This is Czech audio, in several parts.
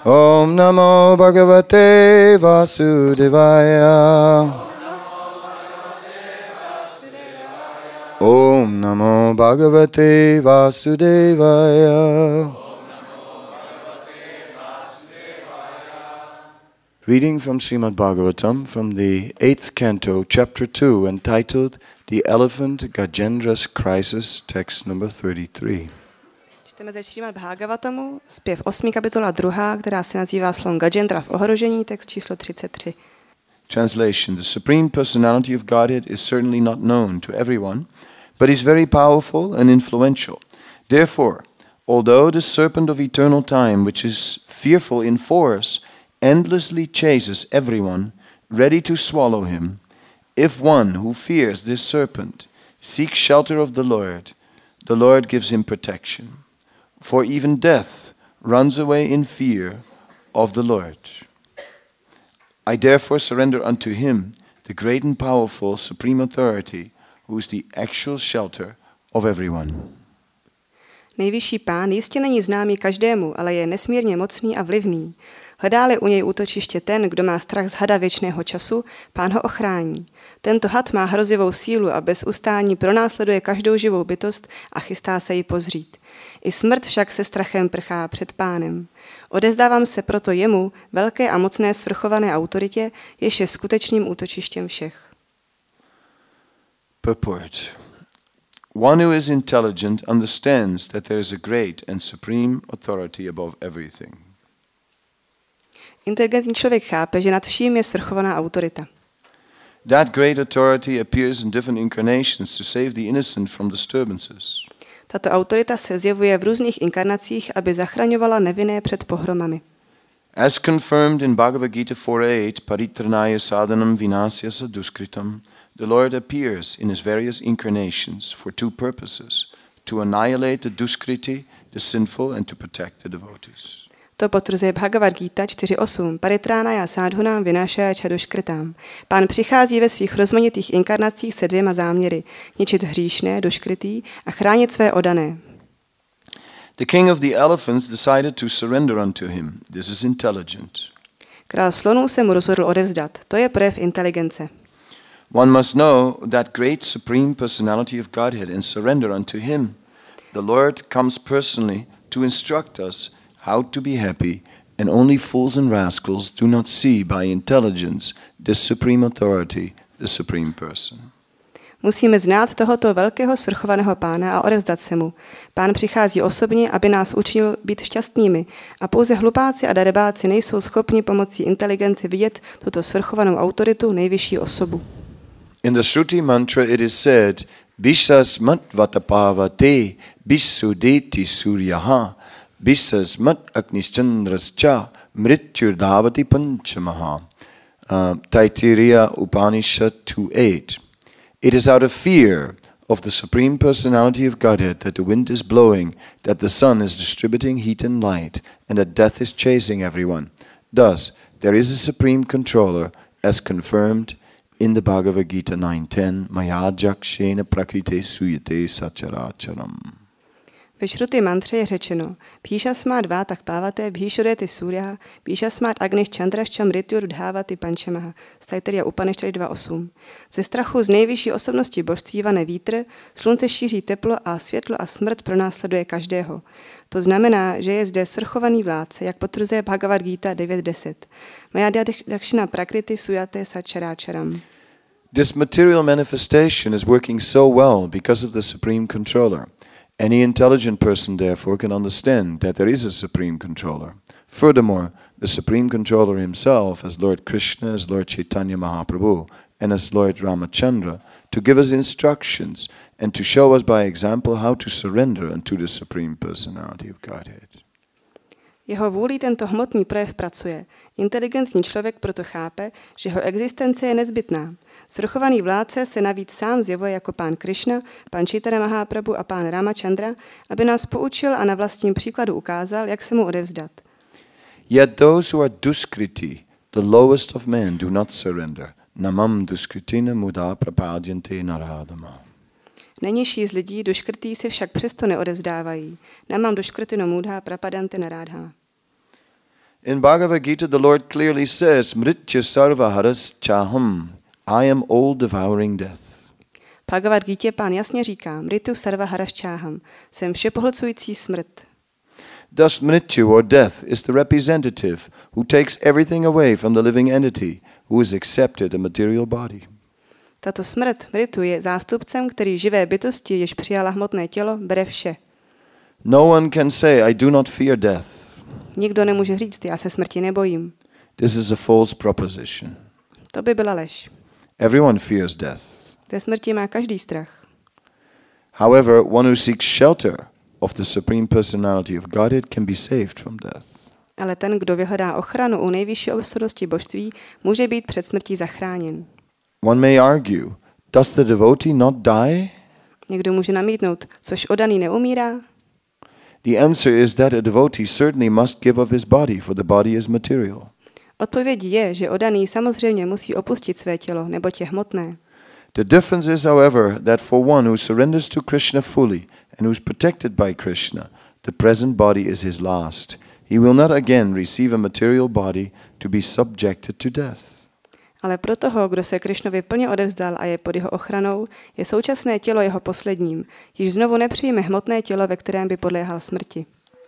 Om Namo Bhagavate Vasudevaya. Om Namo Bhagavate Vasudevaya. Reading from Srimad Bhagavatam from the 8th canto, chapter 2, entitled The Elephant Gajendra's Crisis, text number 33. Čteme ze Srimad Bhagavatamu, zpěv 8. kapitola 2, která se nazývá Slon Gajendra v ohrožení, text číslo 33. Translation. The Supreme Personality of Godhead is certainly not known to everyone, but is very powerful and influential. Therefore, although the serpent of eternal time, which is fearful in force, endlessly chases everyone, ready to swallow him, if one who fears this serpent seeks shelter of the Lord gives him protection. For even death runs away in fear of the Lord. I therefore surrender unto him, the great and powerful Supreme Authority, who is the actual shelter of everyone. Nejvyšší Pán jistě není známý každému, ale je nesmírně mocný a vlivný. Hledá-li u něj útočiště ten, kdo má strach z hada věčného času, Pán ho ochrání. Tento had má hrozivou sílu a bez ustání pronásleduje každou živou bytost a chystá se ji pozřít. I smrt však se strachem prchá před Pánem. Odezdávám se proto jemu, velké a mocné svrchované autoritě, jež je skutečným útočištěm všech. Purport. One who is intelligent understands that there is a great and supreme authority above everything. Inteligentní člověk chápe, že nad vším je svrchovaná autorita. That great authority appears in different incarnations to save the innocent from disturbances. Tato autorita se zjevuje v různých inkarnacích, aby zachraňovala nevinné před pohromami. As confirmed in Bhagavad Gita 4.8, Paritranaya sadhanam vinasya saduskritam, the Lord appears in his various incarnations for two purposes: to annihilate the duskriti, the sinful, and to protect the devotees. To potvrzuje Bhagavad Gita 4.8. Paritranaya sadhunam vinashaya chadushkritam. Pán přichází ve svých rozmanitých inkarnacích se dvěma záměry: ničit hříšné, doškrytý, a chránit své oddané. The king of the elephants decided to surrender unto him. This is intelligent. Král slonů se mu rozhodl odevzdat. To je projev inteligence. One must know that great supreme personality of Godhead and surrender unto him. The Lord comes personally to instruct us how to be happy, and only fools and rascals do not see by intelligence this supreme authority, the supreme person. Musíme znát tohoto velkého svrchovaného Pána a odevzdat se mu. Pán přichází osobně, aby nás učinil být šťastnými, a pouze hlupáci a darebáci nejsou schopni pomocí inteligence vidět tuto svrchovanou autoritu, nejvyšší osobu. In the Shruti mantra it is said, Bishas matvatapavate bisudeti suryaha Bishas mat agnischandrascha mrityurdhavati panchamaha. Taittiriya Upanishad 2.8. It is out of fear of the Supreme Personality of Godhead that the wind is blowing, that the sun is distributing heat and light, and that death is chasing everyone. Thus, there is a Supreme Controller, as confirmed in the Bhagavad Gita 9.10, Mayajakshena prakrite suyate sacharacharam. Ve Shruti mantře je řečeno: Bhishasmát vátak pávaté bhishureti suryaha, bhishasmát agniš chandraščam rityur dhávati pančamaha. Taittiriya Upanishad 2.8. Ze strachu z nejvyšší osobnosti božství vane vítr, slunce šíří teplo a světlo a smrt pronásleduje každého. To znamená, že je zde svrchovaný vládce, jak potvrzuje Bhagavad Gita 9.10. Mayadakshina prakriti suyate sacharáčaram. This material manifestation is working so well because of the Supreme Controller. Any intelligent person, therefore, can understand that there is a Supreme Controller. Furthermore, the Supreme Controller himself, as Lord Krishna, as Lord Chaitanya Mahaprabhu, and as Lord Ramachandra, to give us instructions and to show us by example how to surrender unto the Supreme Personality of Godhead. Jeho vůlí tento hmotný projev pracuje. Inteligentní člověk proto chápe, že jeho existence je nezbytná. Svrchovaný vládce se navíc sám zjevuje jako pán Krishna, pán Chaitanya Mahaprabhu a pán Ramachandra, aby nás poučil a na vlastním příkladu ukázal, jak se mu odevzdat. Yet those who are duskriti, the lowest of men, do not surrender. Namam duskritina muda prapadyante naradama. Nejnižší z lidí duškrtí se však přesto neodevzdávají. Namam duškrtino mudha prapadante narádha. In Bhagavad Gita, the Lord clearly says, Mritya sarva haras chaham. I am all devouring death. Bhagavad Gita pán jasně říká, Mritu sarva haraščáham, jsem všepohlcující smrt. Thus mrityu or death is the representative who takes everything away from the living entity who has accepted a material body. Tato smrt, Mritu, je zástupcem, který živé bytosti, jež přijala hmotné tělo, bere vše. No one can say, I do not fear death. Nikdo nemůže říct, já se smrti nebojím. This is a false proposition. To by byla lež. Everyone fears death. Ze smrti má každý strach. However, one who seeks shelter of the Supreme Personality of Godhead can be saved from death. Ale ten, kdo vyhledá ochranu u nejvyšší osobnosti božství, může být před smrtí zachráněn. One may argue, does the devotee not die? Někdo může namítnout, což odaný neumírá? The answer is that a devotee certainly must give up his body, for the body is material. Odpovědí je, že odaný samozřejmě musí opustit své tělo, neboť je hmotné. The difference is, however, that for one who surrenders to Krishna fully and who is protected by Krishna, the present body is his last. He will not again receive a material body to be subjected to death. Ale pro toho, kdo se Krišnovi plně odevzdal a je pod jeho ochranou, je současné tělo jeho posledním. Již znovu nepřijme hmotné tělo, ve kterém by podléhal smrti.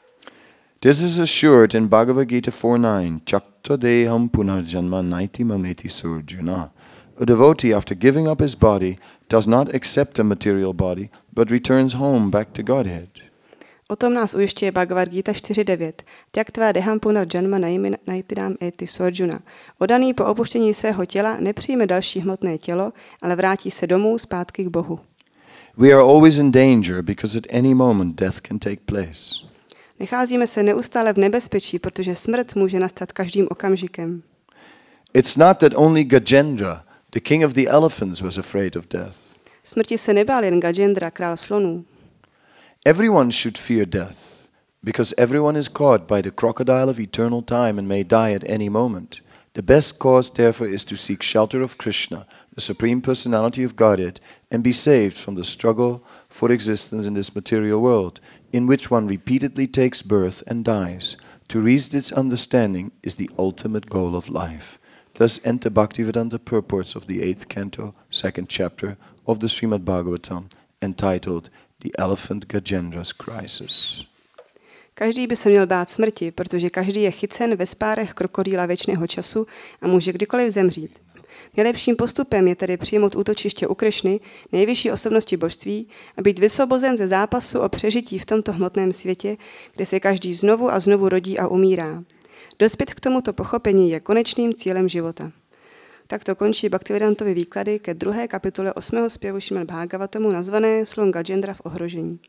This is assured in Bhagavad Gita 4.9. Chakta deham punarjanma naiti mameti surjuna. A devotee, after giving up his body, does not accept a material body, but returns home back to Godhead. O tom nás ujišťuje Bhagavad Gita 4.9. Tyaktva deham punarjanma naitidam eti surjuna. Odaný po opuštění svého těla nepřijme další hmotné tělo, ale vrátí se domů zpátky k Bohu. We are always in danger because at any moment death can take place. Nacházíme se neustále v nebezpečí, protože smrt může nastat každým okamžikem. It's not that only Gajendra, the king of the elephants, was afraid of death. Smrti se nebál jen Gajendra, král slonů. Everyone should fear death, because everyone is caught by the crocodile of eternal time and may die at any moment. The best course, therefore, is to seek shelter of Krishna, the Supreme Personality of Godhead, and be saved from the struggle for existence in this material world, in which one repeatedly takes birth and dies. To reach its understanding is the ultimate goal of life. Thus enter Bhaktivedanta purports of the 8th canto, 2nd chapter of the Srimad Bhagavatam, entitled The Elephant Gajendra's Crisis. Každý by se měl bát smrti, protože každý je chycen ve spárech krokodýla věčného času a může kdykoliv zemřít. Nejlepším postupem je tedy přijmout útočiště u Krišny, nejvyšší osobnosti božství, a být vysvobozen ze zápasu o přežití v tomto hmotném světě, kde se každý znovu a znovu rodí a umírá. Dospět k tomuto pochopení je konečným cílem života. Takto končí Bhaktivedantovy výklady ke 2. kapitole 8. zpěvu Šrimad Bhagavatamu nazvané Slon Gajendra v ohrožení.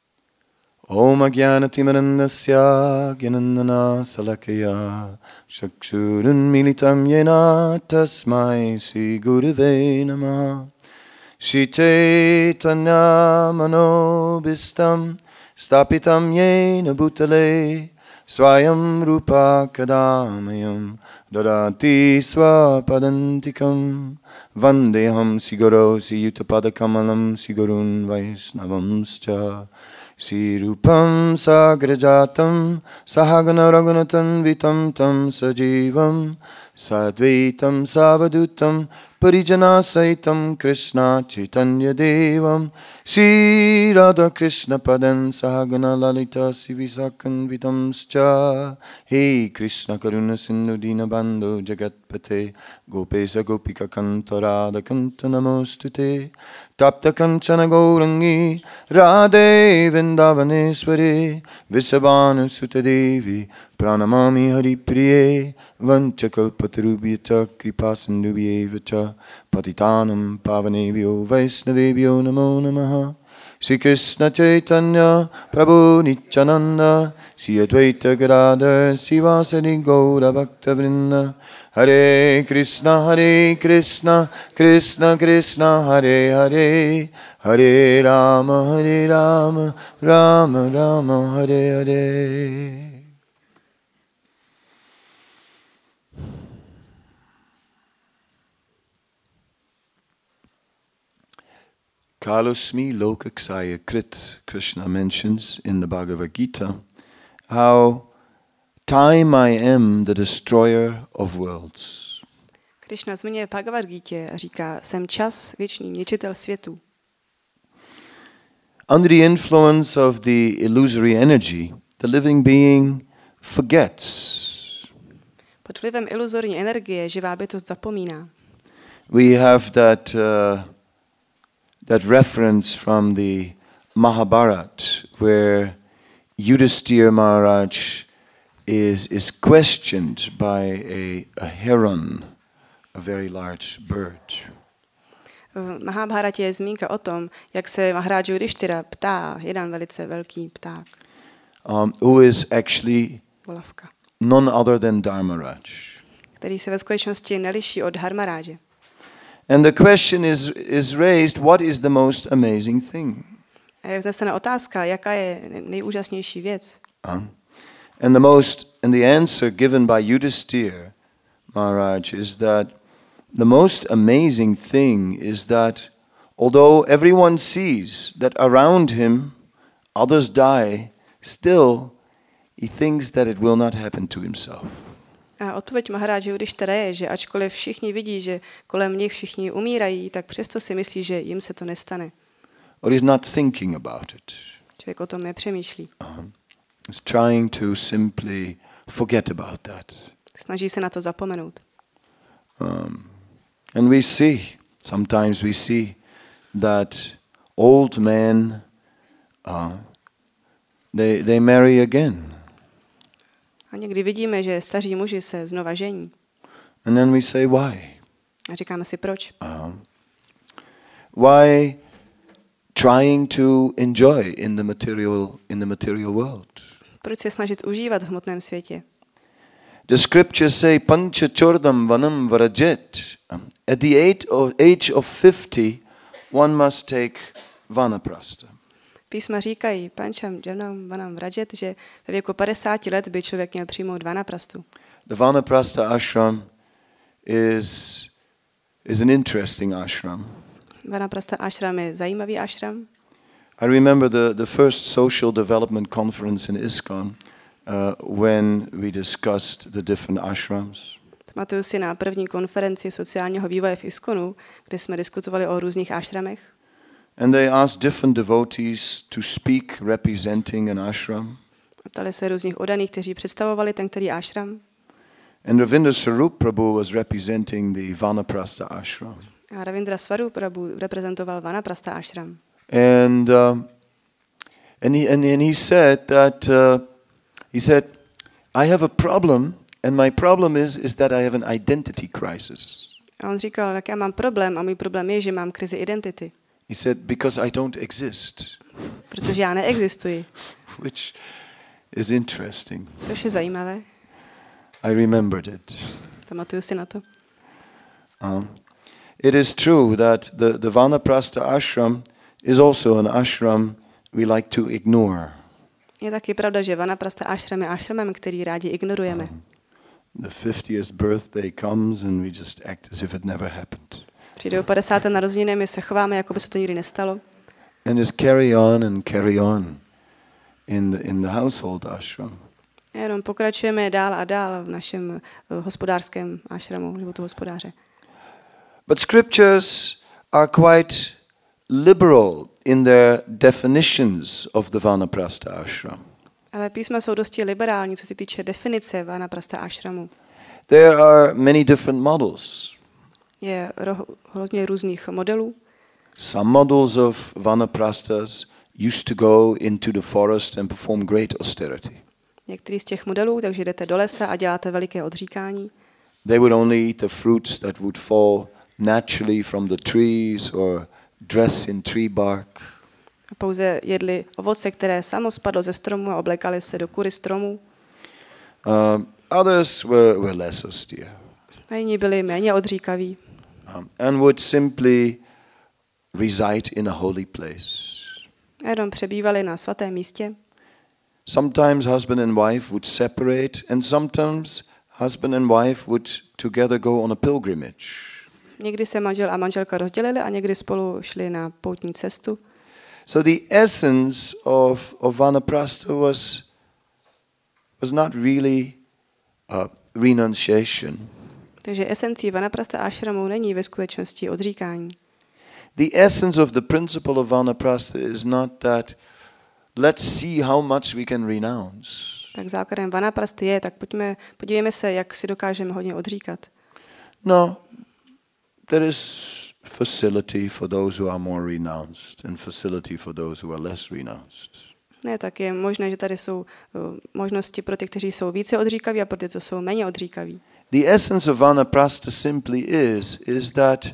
Om Ajnanatimirandasya Gyanandana Salakaya Chakshurun Militam Yena Tasmai Sri Gurave Namaha Shri Chaitanya Manobhistam Stapitam Yena Bhutale Swayam Rupa Kadamayam Dadati Swapadantikam Vandeham Sigaro Siyutapadakamalam Sigurun Vaisnavamscha Sri Rupam Sagrajatam Sahagana Raghunatam Vitam Tam Sajivam Sadvaitam Savadutam Parijana Saitam Krishna Chaitanya Devam Sri Radha Krishna Padan Sahagana Lalita Sivisakan Vitamscha Hey Krishna Karuna Sindhu Dina Bandhu Jagatpate Gopesa Gopika Kanta Radha Kanta Namostute Tapta Kanchana Gaurangi Radhe Vrindavaneshwari Visabhanu Sutta Devi Pranamami Hari Priye Vanchakalpatarubhyata Kripasindubhyevacha Patitanam Pavanebhyo Vaisnavebhyo Namo Namaha Sri Krishna Chaitanya Prabhu Nityananda Sri Advaita Gadadhar Sivasadi Gaura Bhakta Vrinda Hare Krishna Krishna Krishna Hare Hare Hare Rama Rama Rama Hare Hare. Kalusmi Lokaksaya Krit, Krishna mentions in the Bhagavad Gita how Time I am the destroyer of worlds. Krišna zmiňuje Bhagavad Gítě a říká, jsem čas, věčný ničitel světů. Under the influence of the illusory energy, the living being forgets. Pod vlivem iluzorní energie živá bytost zapomíná. We have that reference from the Mahabharata, where Yudhisthira Maharaj is questioned by a heron, a very large bird. V Mahabharatě je zmínka o tom, jak se Maharaj Yudhishthira ptá, jeden velice velký pták. Who is actually Volavka. none other than Dharmaraj. Který se ve skutečnosti neliší od Dharmaráže. And the question is raised, what is the most amazing thing? A je vznesena otázka, jaká je nejúžasnější věc. And the answer given by Yudhisthira Maharaj is that the most amazing thing is that although everyone sees that around him others die, still he thinks that it will not happen to himself. A odpověď Maharáže Yudhishthira je, že ačkoliv všichni vidí, že kolem nich všichni umírají, tak přesto si myslí, že jim se to nestane. Or he's not thinking about it. Člověk o tom nepřemýšlí. He's trying to simply forget about that. Snaží se na to zapomenout. And sometimes we see that old men, they marry again. A někdy vidíme, že staří muži se znova žení. And then we say, why? A říkáme si, proč? Why trying to enjoy in the material world? Proč se snažit užívat v hmotném světě? The scriptures say, Pancha Chordam Vanam Vrajet. At the age of 50, one must take Vanaprastha. Písma říkají, Pancham Janam Vanam Vrajet, že ve věku 50 let by člověk měl přijmout Vanaprastu. The Vanaprastha ashram is an interesting ashram. Vanaprastha ashram je zajímavý ashram. I remember the first social development conference in ISKCON when we discussed the different ashrams. Pamatuju si na první konferenci sociálního vývoje v ISKCONu, kde jsme diskutovali o různých ashramech. And they asked different devotees to speak representing an ashram. Ptali se různých oddaných, kteří představovali ten který ashram. And Ravindra Swarup Prabhu was representing the Vanaprastha ashram. A Ravindra Swarup Prabhu reprezentoval Vanaprastha ashram. And he said that I have a problem, and my problem is that I have an identity crisis. A on říkal, jak já mám problém a můj problém je, že mám krizi identity. He said, because I don't exist. Protože já neexistuji. Which is interesting. Což je zajímavé. I remembered it. Pamatuju si na to. It is true that the Vanaprastha ashram is also an ashram we like to ignore. Je taky pravda, že Vanaprastha ashram je ashramem, který rádi ignorujeme. The 50th birthday comes and we just act as if it never happened. Přijde o 50. narozeniny, my se chováme, jako by se to nikdy nestalo. And just carry on in the household ashram. A jenom pokračujeme dál a dál v našem hospodářském ashramu, životu hospodáře. But scriptures are quite liberal in their definitions of the Vanaprastha ashram. Ale písma jsou dosti liberální, co se týče definice Vanaprastha ashramu. There are many different models. Je hrozně různých modelů. Some models of Vanaprasthas used to go into the forest and perform great austerity. Některý z těch modelů, takže jdete do lesa a děláte veliké odříkání. They would only eat the fruits that would fall naturally from the trees or dress in tree bark. A pouze jedli ovoce, které samo spadlo ze stromu a oblekali se do kůry stromů. Others were less austere. A jiní byli méně odříkaví. And would simply reside in a holy place. A jenom přebývali na svatém místě. Sometimes husband and wife would separate, and sometimes husband and wife would together go on a pilgrimage. Někdy se manžel a manželka rozdělili a někdy spolu šli na poutní cestu. So the essence of Vanaprastha was not really renunciation. Takže esencí Vanaprastha ashramu není ve skutečnosti odříkání. The essence of the principle of Vanaprastha is not that let's see how much we can renounce. Tak základem Vanaprasty je, tak podívejme se, jak si dokážeme hodně odříkat. No, there is facility for those who are more renounced and facility for those who are less renounced. Ne, tak je možné, že tady jsou možnosti pro ty, kteří jsou více odříkaví a pro ty, co jsou méně odříkaví. The essence of Vanaprastha simply is that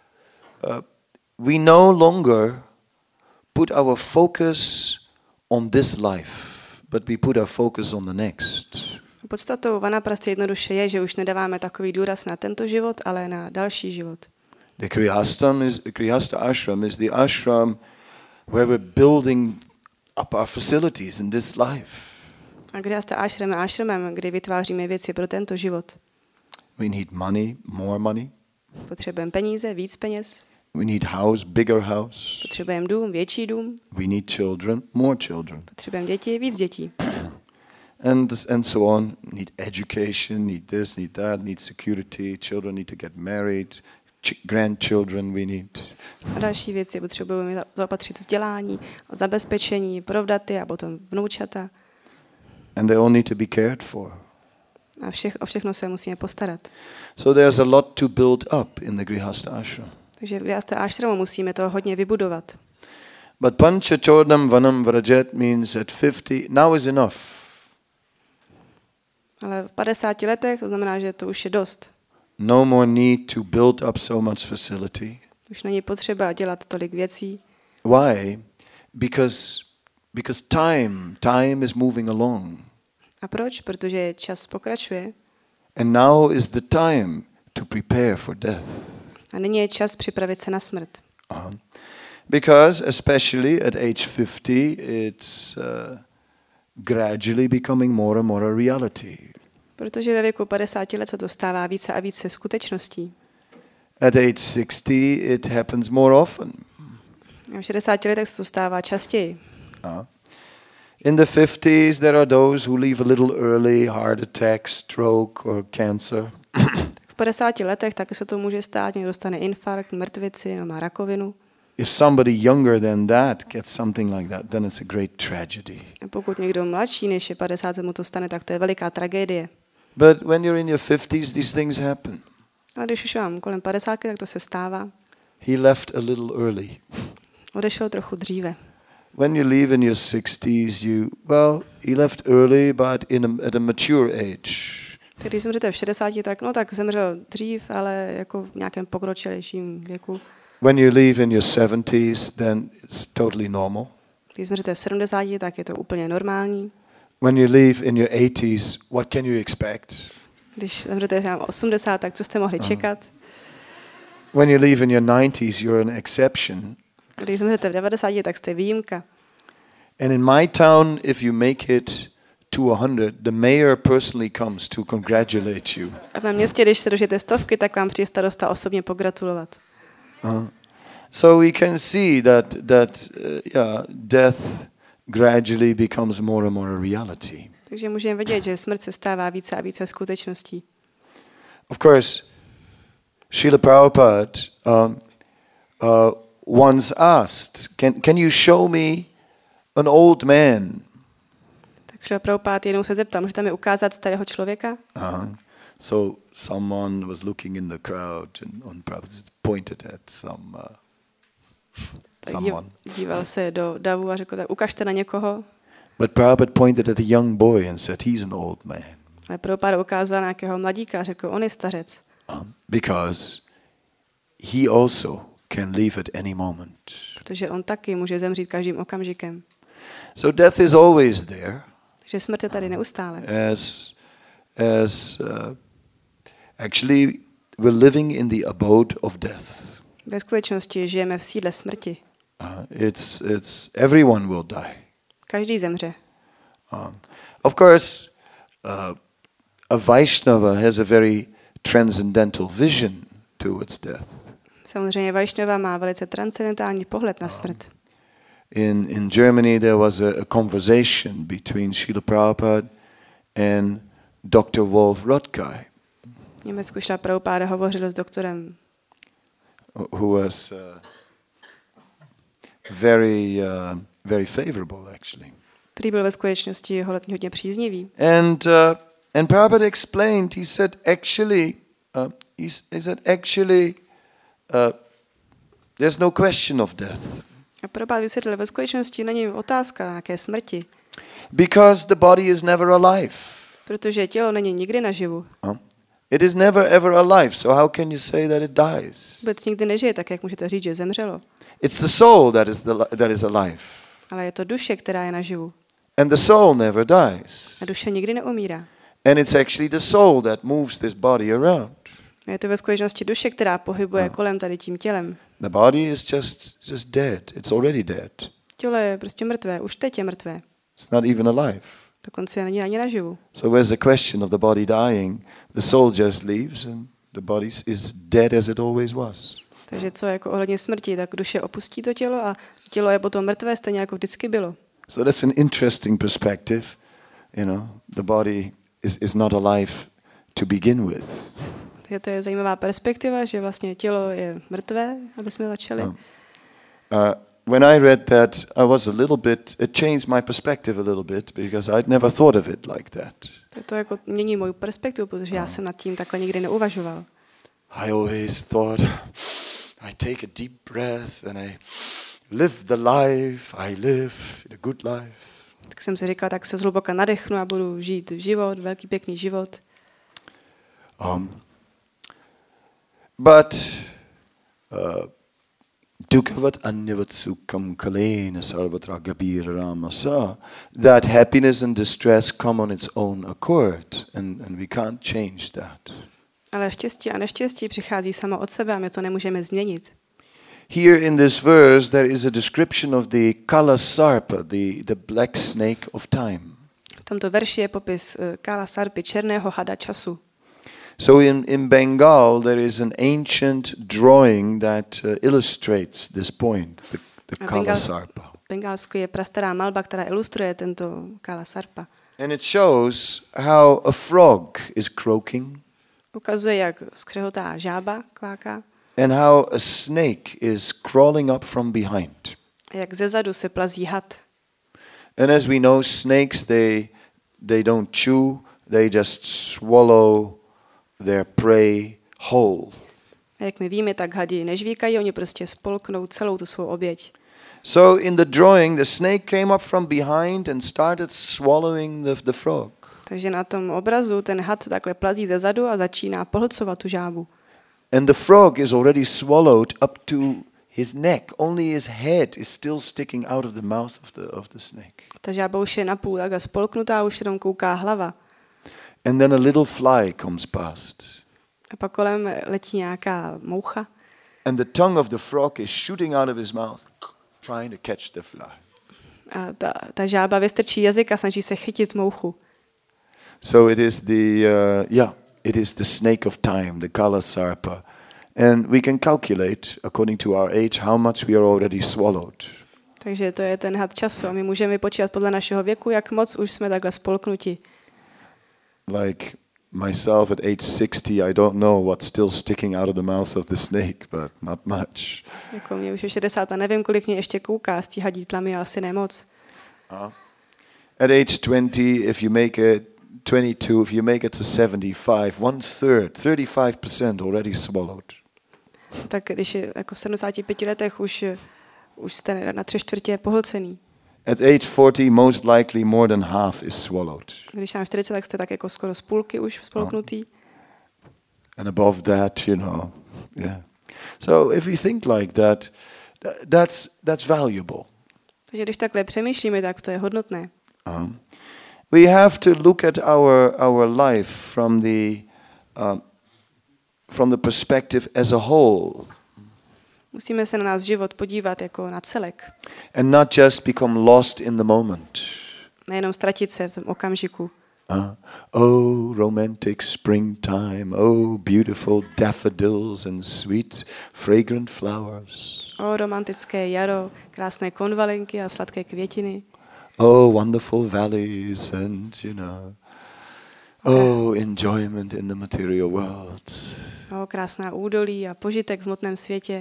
we no longer put our focus on this life, but we put our focus on the next. Podstatou Vanaprasty jednoduše je, že už nedáváme takový důraz na tento život, ale na další život. The Grihastha ashram is the ashram where we're building up our facilities in this life. A Grihastha ashram je ashramem, kdy vytváříme věci pro tento život. We need money, more money. Potřebujeme peníze, víc peněz. We need house, bigger house. Potřebujeme dům, větší dům. We need children, more children. Potřebujeme děti, víc dětí. And so on. Need education, need this, need that, need security. Children need to get married. Grandchildren we need. A další věci potřebujeme zaopatřit vzdělání, zabezpečení, provdaty a potom vnoučata. And they all need to be cared for. A o všechno se musíme postarat. So there's a lot to build up in the Grihastha ashram. Takže v Grihastha ashramu musíme to hodně vybudovat. But Panchachodam Vanam Vrajet means at 50, now is enough. Ale v 50 letech to znamená, že to už je dost. No more need to build up so much facility. Už není potřeba dělat tolik věcí. Why? Because time is moving along. A proč? Protože čas pokračuje. And now is the time to prepare for death. A nyní je čas připravit se na smrt. Because especially at age 50, it's gradually becoming more and more a reality. Protože ve věku 50 let se to stává více a více skutečností. At age 60, it happens more often. A v 60 letech se to stává častěji. In the 50s, there are those who leave a little early, heart attack, stroke or cancer. V 50 letech taky se to může stát, někdo dostane infarkt, mrtvici, nebo má rakovinu. If somebody younger than that gets something like that, then it's a great tragedy. A pokud někdo mladší než je 50, se mu to stane, tak to je veliká tragédie. But when you're in your 50s, these things happen. A když už mám kolem 50, tak to se stává. He left a little early. Odešel trochu dříve. When you leave in your 60s, he left early, but at a mature age. Když zemřete v 60, tak zemřel dřív, ale jako v nějakém pokročilejším věku. When you leave in your 70s, then it's totally normal. Když zemřete v 70, tak je to úplně normální. When you leave in your 80s, what can you expect? Když zemřete v 80, tak co jste mohli čekat? When you leave in your 90s, you're an exception. Když zemřete v 90, tak jste výjimka. And in my town, if you make it to 100, the mayor personally comes to congratulate you. A v mém městě, když se dožijete 100, tak vám přijde starosta osobně pogratulovat. So we can see that death gradually becomes more and more a reality. Takže můžeme vidět, že smrt se stává více a více skutečností. Of course, Srila Prabhupada once asked, can you show me an old man? Tak Srila Prabhupada jednou se zeptal, můžete mi ukázat starého člověka? So someone was looking in the crowd and Prabhupada pointed at someone. Díval se do davu a řekl, tak ukažte na někoho. But Prabhupada pointed at a young boy and said, he's an old man. Ale Prabhupada ukázal na nějakého mladíka a řekl, on je stařec. Because he also can leave at any moment. Protože on taky může zemřít každým okamžikem. So death is always there. Takže smrt je tady neustále. Actually we're living in the abode of death. Ve skutečnosti žijeme v sídle smrti. It's everyone will die. Každý zemře. Of course, a Vaishnava has a very transcendental vision towards death. Samozřejmě Vaishnava má velice transcendentální pohled na smrt. In Germany there was a conversation between Srila Prabhupada and Dr. Wolf Rotkai, V Německu Šrila Prabhupáda hovořil s doktorem, who was very favorable, actually. který byl ve skutečnosti hodně příznivý. And Prabhupada explained. He said actually, there's no question of death. A Prabhupáda vysvětlil, ve skutečnosti není otázka nějaké smrti, Because the body is never alive. protože tělo není nikdy naživu. It is never ever alive. So how can you say that it dies? Vůbec nikdy nežije, tak jak můžete říct, že zemřelo. It's the soul that is alive. Ale je to duše, která je naživu. And the soul never dies. A duše nikdy neumírá. And it's actually the soul that moves this body around. A je to ve skutečnosti duše, která pohybuje kolem tady tím tělem. The body is just dead. It's already dead. Tělo je prostě mrtvé, už teď je mrtvé. It's not even alive. Dokonce není ani naživu. So where's the question of the body dying? The soul just leaves and the body is dead as it always was. Takže co jako ohledně smrti, tak duše opustí to tělo a tělo je potom mrtvé, stejně jako vždycky bylo. So that's an interesting perspective. The body is not alive to begin with. Takže to je zajímavá perspektiva, že vlastně tělo je mrtvé, aby jsme začali. When I read that, it changed my perspective a little bit because I'd never thought of it like that. To jako mění moji perspektivu, protože já jsem nad tím takhle nikdy neuvažoval. I always thought, I take a deep breath and I live the life I live, the good life. Tak jsem si říkal, tak se zhluboka nadechnu a budu žít život, velký pěkný život. But Dukkhavat anyavat sukham kalena sarvatra gabira ramasa, that happiness and distress come on its own accord and we can't change that. Ale štěstí a neštěstí přichází samo od sebe a my to nemůžeme změnit. Here in this verse there is a description of the Kala Sarpa, the black snake of time. V tomto verši je popis Kala Sarpy, černého hada času. So in Bengal there is an ancient drawing that illustrates this point, the Kala Sarpa. V Bengálsku je prastará malba, která ilustruje tento Kala Sarpa. And it shows how a frog is croaking. Ukazuje, jak skřehotá žába kváká. And how a snake is crawling up from behind. A jak zezadu se plazí had. And as we know, snakes they don't chew, they just swallow their prey whole. A jak my víme, tak hadi nežvíkají, oni prostě spolknou celou tu svou oběť. So in the drawing, the snake came up from behind and started swallowing the frog. Takže na tom obrazu ten had takhle plazí zezadu a začíná pohlcovat tu žábu. And the frog is already swallowed up to his neck. Only his head is still sticking out of the mouth of the snake. Ta žába už je napůl takhle spolknutá, už jenom kouká hlava. And then a little fly comes past. A pak kolem letí nějaká moucha. And the tongue of the frog is shooting out of his mouth, trying to catch the fly. A ta žába vystrčí jazyk a snaží se chytit mouchu. So it is it is the snake of time, the Kala Sarpa. And we can calculate, according to our age, how much we are already swallowed. Takže to je ten had času a my můžeme vypočítat podle našeho věku, jak moc už jsme takhle spolknuti. Like myself at age 60, I don't know what's still sticking out of the mouth of the snake, but not much. Jako mě už je 60 a nevím, kolik mě ještě kouká z tí hadí tlamy, ale asi nemoc. At age 20, if you make it 22, if you make it to 75, 1/3, 35% already swallowed. Tak když je jako v 75 letech už jste na 3/4 pohlcený. At age 40, most likely more than half is swallowed. Když mám 40, tak jste tak jako skoro z půlky už spolknutý. And above that, yeah. So if we think like that, that's valuable. Takže když takhle přemýšlíme, tak to je hodnotné. We have to look at our life from the perspective as a whole. Musíme se na náš život podívat jako na celek. And not just become lost in the moment. Nejenom ztratit se v tom okamžiku. Oh, romantic springtime. Oh, beautiful daffodils and sweet, fragrant flowers. Romantické jaro, krásné konvalinky a sladké květiny. Oh, wonderful valleys and, Oh, enjoyment in the material world. Krásná údolí a požitek v hmotném světě.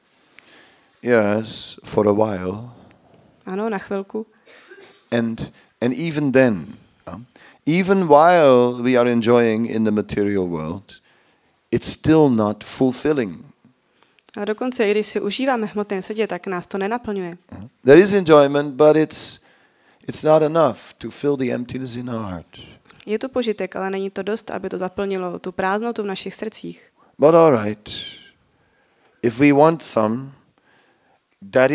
Yes, for a while. Ano, na chvilku. And even then, even while we are enjoying in the material world, it's still not fulfilling. A dokonce, i když si užíváme v hmotném světě, tak nás to nenaplňuje. There is enjoyment, but it's not enough to fill the emptiness in our heart. Je tu požitek, ale není to dost, aby to zaplnilo tu prázdnotu v našich srdcích. But all right, if we want some, that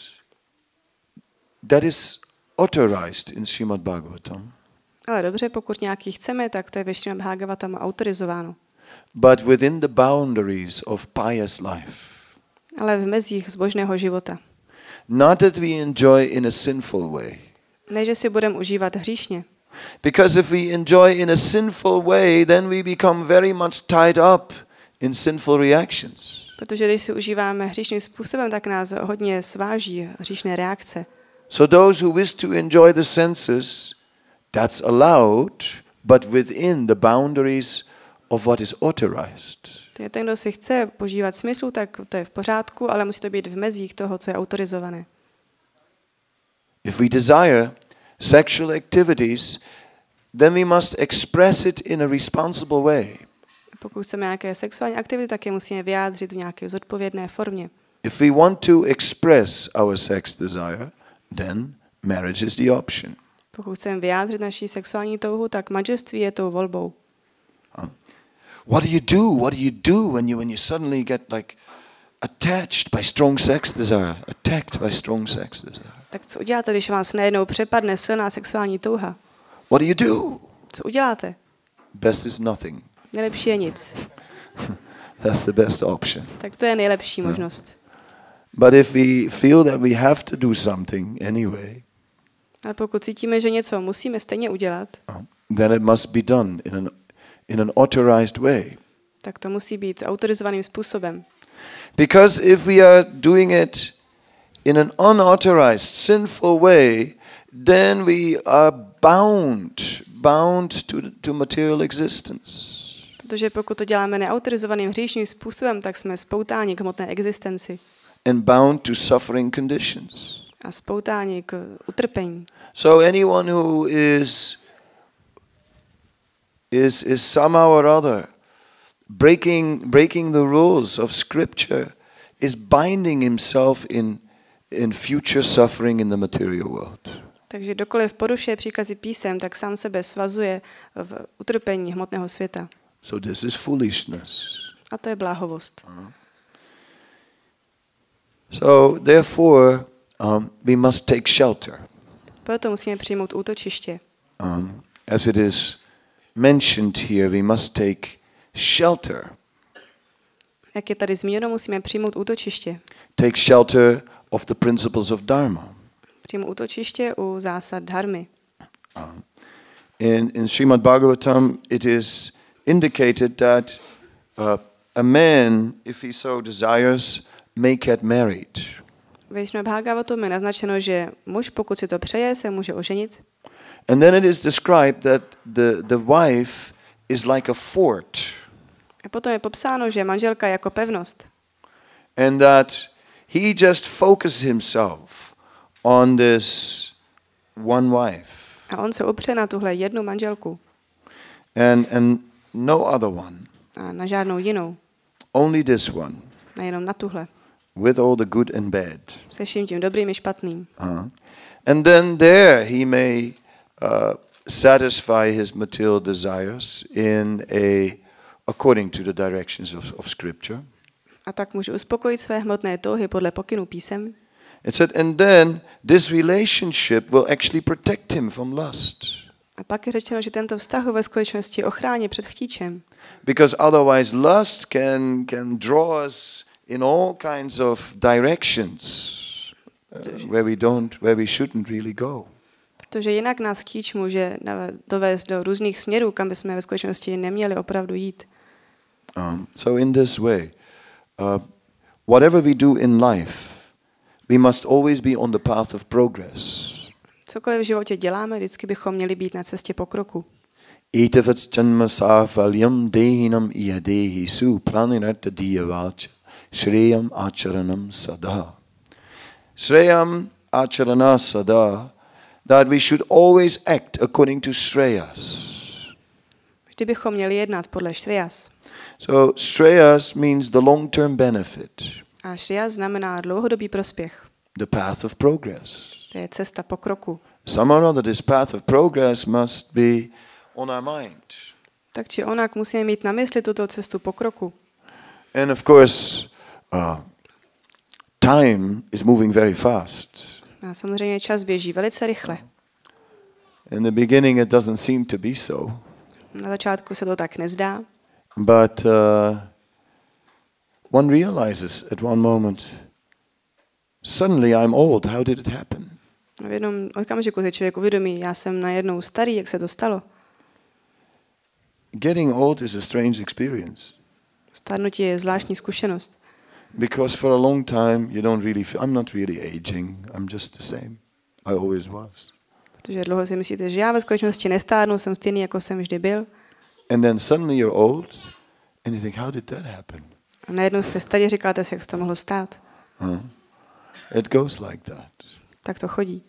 is authorized in Srimad Bhagavatam. Ale dobře, pokud nějaký chceme, tak to je ve Srimad Bhagavatam autorizováno. But within the boundaries of pious life. Ale v mezích zbožného života. Not that we enjoy in a sinful way. Ne, že si budeme užívat hříšně. Because if we enjoy in a sinful way, then we become very much tied up in sinful reactions. Protože když si užíváme hříšným způsobem, tak nás hodně sváží hříšné reakce. So those who wish to enjoy the senses, that's allowed, but within the boundaries of what is authorized. Ten, kdo si chce požívat smyslu, tak to je v pořádku, ale musí to být v mezích toho, co je autorizované. If we desire sexual activities, then we must express it in a responsible way. Pokud chceme nějaké sexuální aktivity, tak je musíme vyjádřit v nějaké zodpovědné formě. If we want to express our sex desire, then marriage is the option. Pokud chceme vyjádřit naši sexuální touhu, tak manželství je tou volbou. What do you do? What do you do when you suddenly get like attached by strong sex desire, attacked by strong sex desire? Tak co uděláte, když vás najednou přepadne silná sexuální touha? What do you do? Co uděláte? Best is nothing. Nejlepší je nic. That's the best option. Tak to je nejlepší možnost. But if we feel that we have to do something anyway, ale pokud cítíme, že něco musíme stejně udělat, then it must be done in an authorized way. Tak to musí být autorizovaným způsobem. Because if we are doing it in an unauthorized, sinful way, then we are bound to material existence. Protože pokud to děláme neautorizovaným hříšným způsobem, tak jsme spoutáni k hmotné existenci. And bound to suffering conditions. A spoutáni k utrpení. So anyone who is somehow or other breaking the rules of Scripture is binding himself in future suffering in the material world. Takže kdokoliv porušuje příkazy písem, tak sám sebe svazuje v utrpení hmotného světa. So this is foolishness. A to je bláhovost. So therefore we must take shelter. Proto musíme přijmout útočiště. As it is mentioned here, we must take shelter. Jak je tady zmíněno, musíme přijmout útočiště. Take shelter of the principles of Dharma. Přijmout útočiště u zásad dharmy. In Srimad Bhagavatam, it is indicated that a man, if he so desires, may get married. Ve Srimad Bhagavatamu je naznačeno, že muž, pokud si to přeje, se může oženit. And then it is described that the wife is like a fort. A potom je popsáno, že manželka je jako pevnost. And that he just focuses himself on this one wife. A on se opře na tuhle jednu manželku. And no other one. A na žádnou jinou. Only this one. A jenom na tuhle. With all the good and bad. Se vším tím dobrým i špatným. And then there he may satisfy his material desires according to the directions of Scripture. A tak může uspokojit své hmotné touhy podle pokynů písem. It said, and then this relationship will actually protect him from lust. A pak je řečeno, že tento vztah ve skutečnosti ochrání před chtíčem. Because otherwise lust can draw us in all kinds of directions where we shouldn't really go. Protože jinak nás chtíč může dovést do různých směrů, kam bychom ve skutečnosti neměli opravdu jít. So in this way, whatever we do in life, we must always be on the path of progress. Cokoliv v životě děláme, vždycky bychom měli být na cestě pokroku. Etavat janma safalyam dehinam iyadehi su praninarta diyavacha shreyam acharanam sada. Shreyam acharana sada, that we should always act according to Shreyas. Vždy bychom měli jednat podle Shreyas. So Shreyas means the long-term benefit, A Shreyas znamená dlouhodobý prospěch. the path of progress. To je cesta pokroku. Somehow or other, this path of progress must be on our mind. Tak či onak musíme mít na mysli tuto cestu pokroku. And of course, time is moving very fast. A samozřejmě čas běží velice rychle. In the beginning, it doesn't seem to be so. Na začátku se to tak nezdá, But one realizes at one moment, suddenly I'm old. How did it happen? v jednom okamžiku si člověk uvědomí, já jsem najednou starý, jak se to stalo. Getting old is a strange experience. Stárnutí je zvláštní zkušenost. Because for a long time, you don't really feel, I'm not really aging. I'm just the same. I always was. Protože dlouho si myslíte, že já ve skutečnosti nestárnu, jsem stejný, jako jsem vždy byl. And then suddenly you're old, and you think, how did that happen? A najednou jste staří, říkáte si, jak se to mohlo stát. It goes like that. Tak to chodí.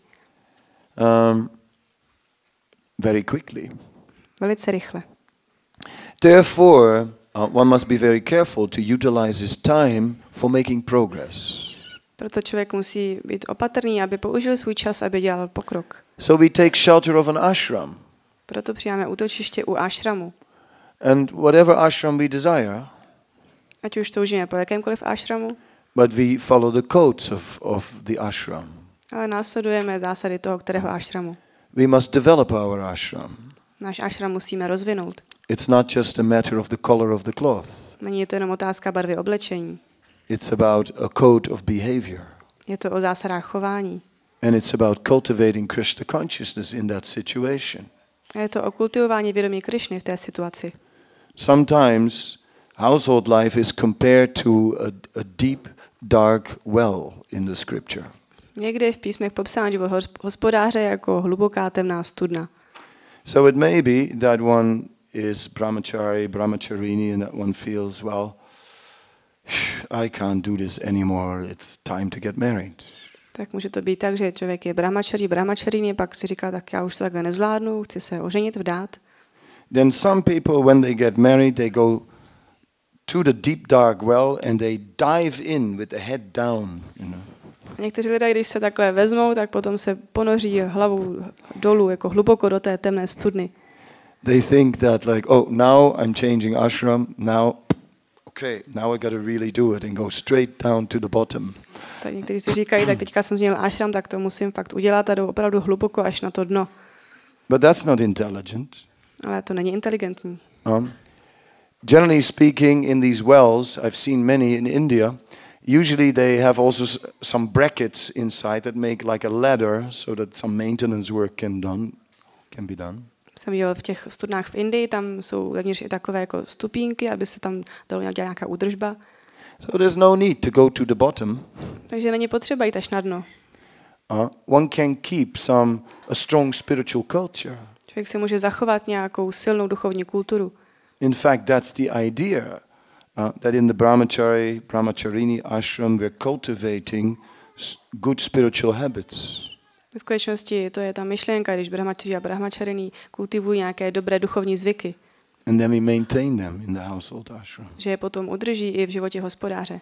Very quickly. Velice rychle. Therefore, one must be very careful to utilize his time for making progress. Proto člověk musí být opatrný, aby použil svůj čas, aby dělal pokrok. So we take shelter of an ashram. Proto přijáme útočiště u ashramu. And whatever ashram we desire, Ať už toužíme po jakémkoliv ashramu, but we follow the codes of the ashram. ale následujeme zásady toho, kterého ashramu. We must develop our ashram. Náš ashram musíme rozvinout. It's not just a matter of the color of the cloth. Není to jenom otázka barvy oblečení. It's about a code of behavior. Je to o zásadách chování. And it's about cultivating Krishna consciousness in that situation. A je to o kultivování vědomí Krišny v té situaci. Sometimes household life is compared to a deep, dark well in the scripture. Někdy je v písmech popsán život hospodáře jako hluboká temná studna. So it may be that one is brahmachari, brahmacharini, and that one feels, well, I can't do this anymore. It's time to get married. Tak může to být tak, že člověk je brahmacharini, pak si říká, tak já už to takhle nezvládnu, chci se oženit, vdát. Then some people, when they get married, they go to the deep dark well and they dive in with the head down. You know. Někteří lidé, když se takhle vezmou, tak potom se ponoří hlavou dolů, jako hluboko do té temné studny. They think that like, oh, now I'm changing ashram, now, okay, now I got to really do it and go straight down to the bottom. Tak někteří si říkají, tak teďka jsem změnil ashram, tak to musím fakt udělat a jdu opravdu hluboko až na to dno. But that's not intelligent. Ale to není inteligentní. Generally speaking, in these wells, I've seen many in India, usually they have also some brackets inside that make like a ladder so that some maintenance work can be done. Jsem viděl v těch studnách v Indii, tam jsou zevnitř i takové jako stupínky, aby se tam dalo dělat nějaká údržba. So there's no need to go to the bottom. Takže není potřeba jít až na dno. One can keep a strong spiritual culture. Člověk si může zachovat nějakou silnou duchovní kulturu. In fact, that's the idea that in the brahmacharini ashram we're cultivating good spiritual habits. V skutečnosti to je ta myšlenka, když brahmachari a brahmacharini kultivují nějaké dobré duchovní zvyky. And then we maintain them in the household ashram. Že je potom udrží i v životě hospodáře.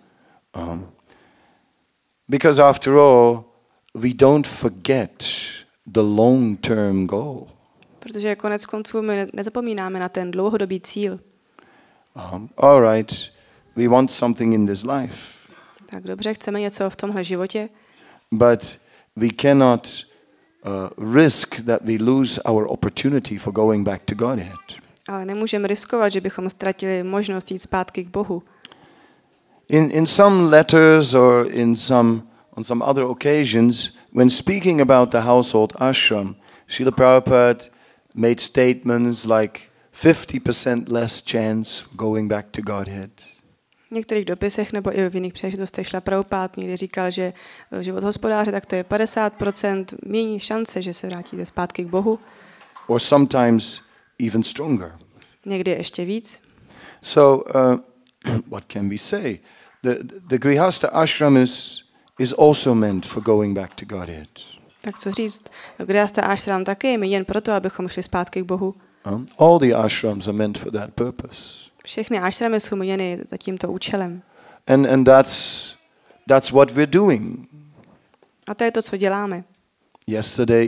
Because after all, we don't forget the long-term goal. Protože konec konců my nezapomínáme na ten dlouhodobý cíl. All right, we want something in this life. Tak dobře, chceme něco v tomhle životě, but we cannot risk that we lose our opportunity for going back to Godhead. ale nemůžeme riskovat, že bychom ztratili možnost jít zpátky k Bohu. In some letters or on some other occasions, when speaking about the household ashram, Srila Prabhupada made statements like 50% less chance of going back to Godhead. V některých dopisech nebo i v jiných příležitostech Srila Prabhupada někdy říkal, že život hospodáře, tak to je 50% méně šance, že se vrátíte zpátky k Bohu. Or sometimes even stronger. Někdy ještě víc. So, what can we say? The Grihastha ashram is also meant for going back to Godhead. Tak co říct? Grihastha ashram taky je míněn proto, abychom šli zpátky k Bohu. All the ashrams are meant for that purpose. Všechny ashramy jsou míněny za tímto účelem. And that's what we're doing. A to je to, co děláme. Yesterday,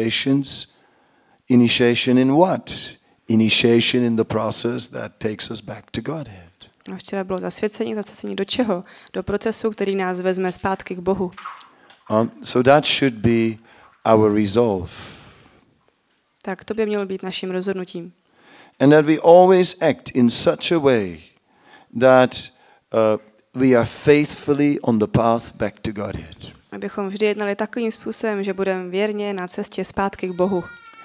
initiation in what? Initiation in the process that takes us back to Godhead. A včera bylo zasvěcení do čeho? Do procesu, který nás vezme zpátky k Bohu. So that should be our resolve. Tak to by mělo být naším rozhodnutím. And that we always act in such a way that we are faithfully on the path back to Godhead. Abychom vždy jednali takovým způsobem, že budeme věrně na cestě zpátky k Bohu.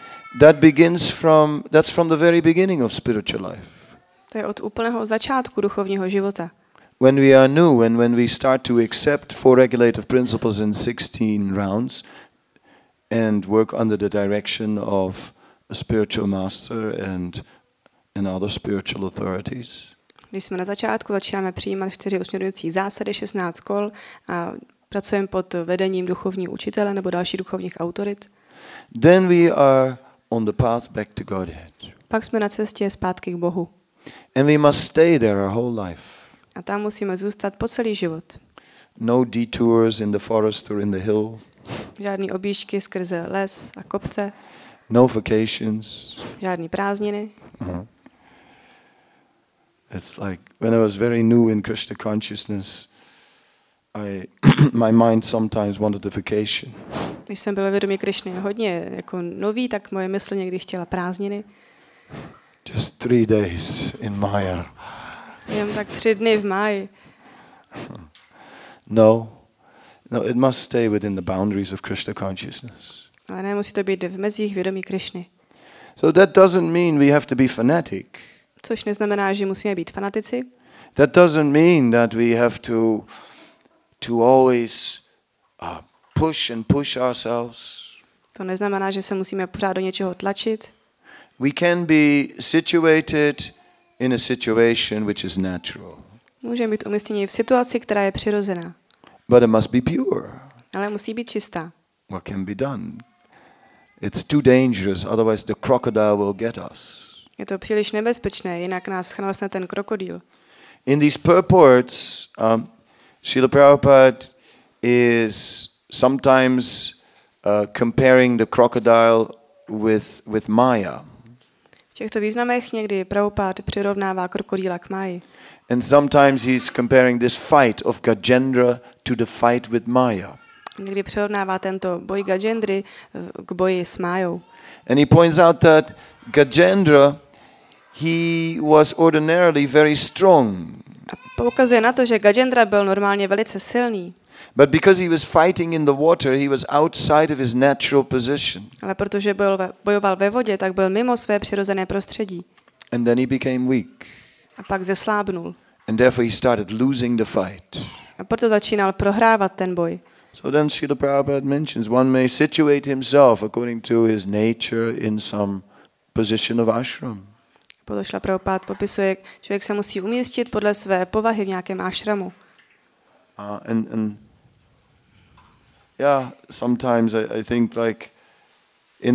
That's from the very beginning of spiritual life. To je od úplného začátku duchovního života. When we are new and when we start to accept 4 regulative principles in 16 rounds and work under the direction of a spiritual master and other spiritual authorities. Když jsme na začátku, začínáme přijímat 4 usměrňující zásady, 16 kol a pracujeme pod vedením duchovního učitele nebo dalších duchovních autorit. Then we are on the path back to Godhead. Pak jsme na cestě zpátky k Bohu. And we must stay there our whole life. A tam musíme zůstat po celý život. No detours in the forest or in the hill. Žádný objížďky skrze les a kopce. No vacations. Žádný prázdniny. It's like when I was very new in Krishna consciousness, my mind sometimes wanted a vacation. Když jsem byl vědomý Krišny hodně jako nový, tak moje mysl někdy chtěla prázdniny. Just 3 days in Maya. Jen tak 3 dny v máji. No, it must stay within the boundaries of Krishna consciousness. Ale ne, musí to být v mezích vědomí Krišny. So that doesn't mean we have to be fanatic. Což neznamená, že musíme být fanatici. That doesn't mean that we have to always push ourselves. To neznamená, že se musíme pořád do něčeho tlačit. We can be situated in a situation which is natural. Můžeme být umístěni v situaci, která je přirozená. But it must be pure. Ale musí být čistá. What can be done? It's too dangerous, otherwise the crocodile will get us. Je to příliš nebezpečné, jinak nás schnalsne ten krokodýl. In these purports, Srila Prabhupada is sometimes comparing the crocodile with Maya. V těchto významech někdy Prabhupada přirovnává krokodýla k Máji. And sometimes he's comparing this fight of Gajendra to the fight with Maya. Někdy přirovnává tento boj Gajendry k boji s Májou. And he points out that Gajendra, he was ordinarily very strong. A poukazuje na to, že Gajendra byl normálně velice silný. But because he was fighting in the water, he was outside of his natural position. Ale protože bojoval ve vodě, tak byl mimo své přirozené prostředí. And then he became weak. A pak zeslábnul. And therefore he started losing the fight. A proto začínal prohrávat ten boj. So then Srila Prabhupada mentions one may situate himself according to his nature in some position of ashram. Proto Srila Prabhupada popisuje, člověk se musí umístit podle své povahy v nějakém ashramu. And yeah, sometimes I think like in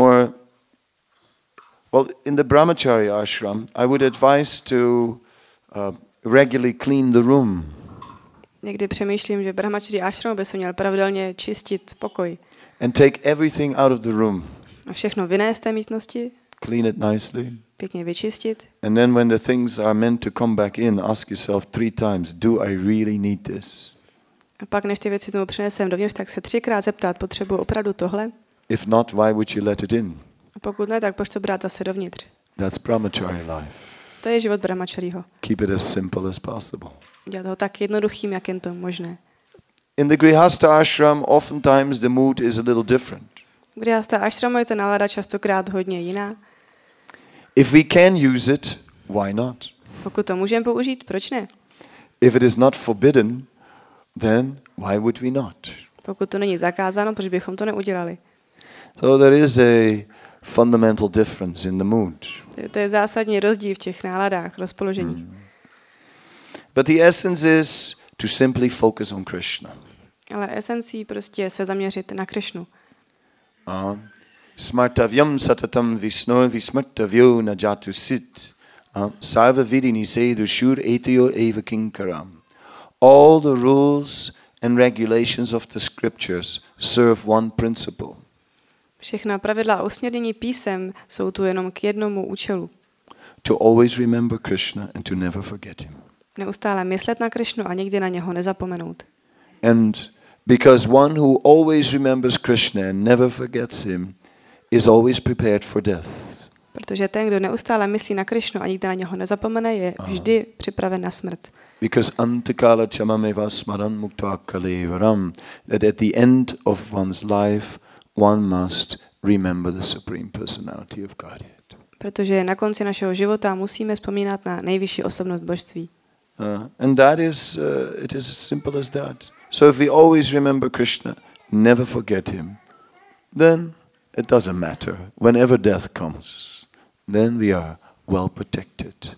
the brahmachari ashram, I would advise to regularly clean the room. Někdy přemýšlím, že brahmachari ashram by se měl pravidelně čistit pokoj. And take everything out of the room. A všechno vynést z té místnosti. Clean it nicely. Pěkně vyčistit. And then when the things are meant to come back in, ask yourself 3 times, do I really need this? A pak, než ty věci znovu přinesem dovnitř, tak se 3krát zeptat, potřebuji opravdu tohle? If not, why would you let it in? A pokud ne, tak proč to brát zase dovnitř? That's brahmachari life. To je život brahmachariho. Keep it as simple as possible. Dělat ho tak jednoduchým, jak jen to možné. In the Grihastha ashram, oftentimes the mood is a little different. V Grihastha ashramu je ta nálada častokrát hodně jiná. If we can use it, why not? Pokud to můžeme použít, proč ne? If it is not forbidden, then why would we not? Pokud to není zakázáno, proč bychom to neudělali? So there is a fundamental difference in the mood. To je zásadní rozdíl v těch náladách, rozpoloženích. But the essence is to simply focus on Krishna. Ale esencí prostě se zaměřit na Krišnu. Smartavyam satatam Vishnu vismartavyo najatu sit. Sarva vidini sedu shur etiyor eva kinkaram. All the rules and regulations of the scriptures serve one principle. Všechna pravidla a usměrnění písem jsou tu jenom k jednomu účelu. To always remember Krishna and to never forget him. Neustále myslet na Krišnu a nikdy na něho nezapomenout. And because one who always remembers Krishna and never forgets him is always prepared for death. Protože ten, kdo neustále myslí na Krišnu a nikdy na něho nezapomene, je vždy připraven na smrt. Because antakala chamameva smaran mukta kalevaram, that at the end of one's life one must remember the Supreme Personality of Godhead. Protože na konci našeho života musíme vzpomínat na nejvyšší osobnost božství. And that is, it is as simple as that. So if we always remember Krishna, never forget him, then it doesn't matter. Whenever death comes, then we are well protected.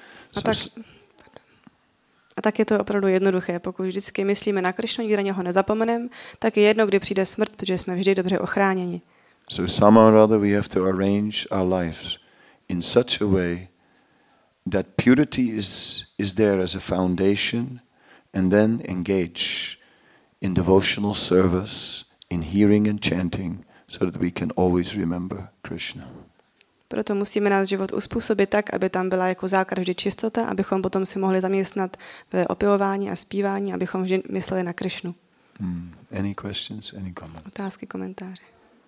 A tak je to opravdu jednoduché. Pokud vždycky myslíme na Krišnu, nikdy na něho nezapomeneme, tak je jedno, kdy přijde smrt, protože jsme vždy dobře ochráněni. So somehow or other we have to arrange our lives in such a way that purity is there as a foundation, and then engage in devotional service, in hearing and chanting, so that we can always remember Krishna. Proto musíme náš život uspůsobit tak, aby tam byla jako základ vždy čistota, abychom potom si mohli zaměstnat ve opěvování a zpívání, abychom vždy mysleli na Krišnu. Any questions, any comments? Otázky, komentáře.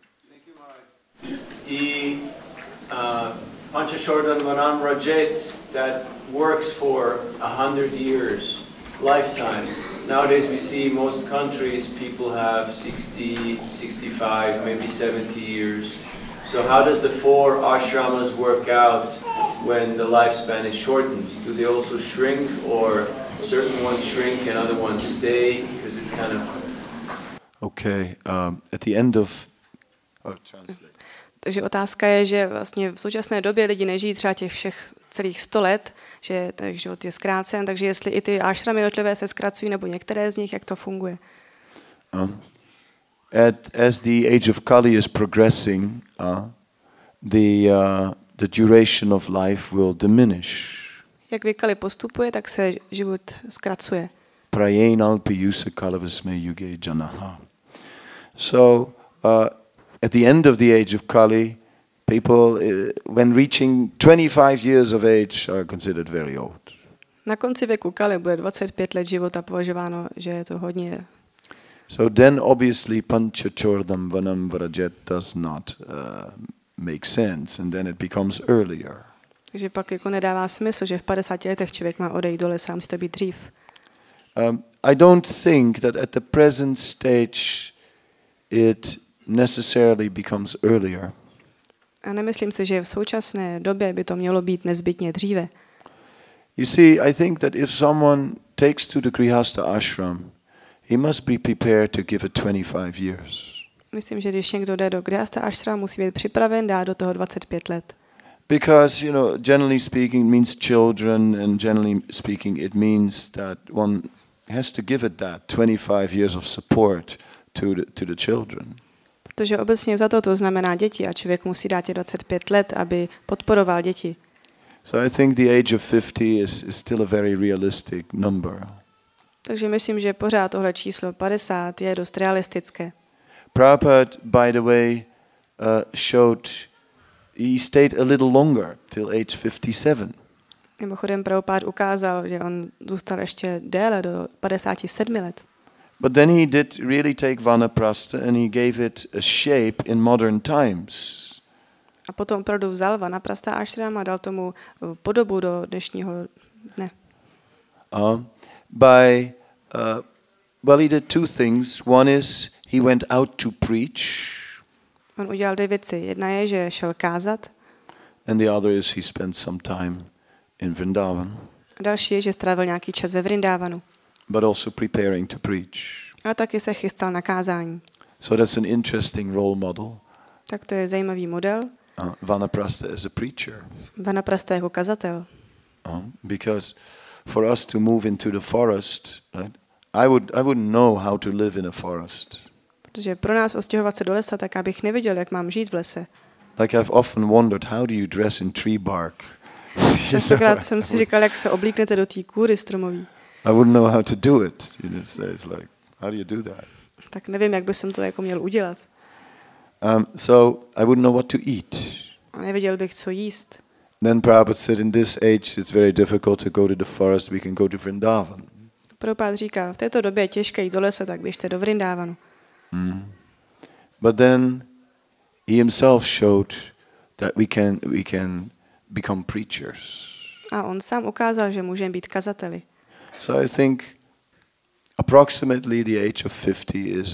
The Panchashodan Vanamra Jet that works for 100 years, lifetime. Nowadays we see most countries people have 60, 65, maybe 70 years. So how does the 4 ashramas work out when the lifespan is shortened? Do they also shrink, or certain ones shrink and other ones stay? Because it's kind of... Okay, at the end of... translate. Takže otázka je, že vlastně v současné době lidi nežijí třeba těch všech celých 100 let, že ten život je zkrácen, takže jestli i ty ashramy jednotlivé se zkracují, nebo některé z nich, jak to funguje? As the age of Kali is progressing, the duration of life will diminish. Jak Kali postupuje, tak se život zkracuje. Prayenalpiyusa kalavasme yuge janaha. So, at the end of the age of Kali, people, when reaching 25 years of age, are considered very old. Na konci věku Kali bude 25 let života považováno, že je to hodně. So then obviously Panchachordam Vanam Vrajet does not make sense, and then it becomes earlier. Takže pak jako nedává smysl, že v 50 letech člověk má odejít do lesa, musí to být dřív. I don't think that at the present stage it necessarily becomes earlier. A nemyslím si, že v současné době by to mělo být nezbytně dříve. You see, I think that if someone takes to the Grihastha ashram, he must be prepared to give it 25 years. Myslím, že když někdo jde do Grihastha ashram, musí být připraven dát do toho 25 let. Because, generally speaking, it means children, and generally speaking, it means that one has to give it that 25 years of support to the children. Protože obecně za to znamená děti a člověk musí dát 25 let, aby podporoval děti. So I think the age of 50 is still a very realistic number. Takže myslím, že pořád tohle číslo 50 je dost realistické. Prabhupada, by the way, he stayed a little longer, till age 57. Mimochodem Prabhupada ukázal, že on zůstal ještě déle do 57 let. But then he did really take Vanaprastha and he gave it a shape in modern times. A potom opravdu vzal Vanaprastha ashram a dal tomu podobu do dnešního dne. Well, he did 2 things. One is he went out to preach. On udělal 2 věci. Jedna je, že šel kázat. And the other is he spent some time in Vrindavan. A další je, že strávil nějaký čas ve Vrindavanu. But also preparing to preach. A taky se chystal na kázání. So that's an interesting role model. Tak to je zajímavý model. Vanaprastha as a preacher. Vanaprastha jako kazatel. Because for us to move into the forest, right? I wouldn't know how to live in a forest. Protože pro nás ostěhovat se do lesa, tak abych nevěděl, jak mám žít v lese. Like I've often wondered, how do you dress in tree bark? Častokrát jsem si říkal, jak se oblíknete do té kůry stromový. I wouldn't know how to do it. You know, so it's like, how do you do that? Tak nevím, jak bych to jako měl udělat. So I wouldn't know what to eat. A nevěděl bych, co jíst. Then Prabhupada said, in this age it's very difficult to go to the forest, we can go to Vrindavan. Prabhupada říká, v této době je těžké jít do lesa, tak běžte do Vrindávanu. But then he himself showed that we can become preachers. A on sám ukázal, že můžeme být kazateli. So I think approximately the age of 50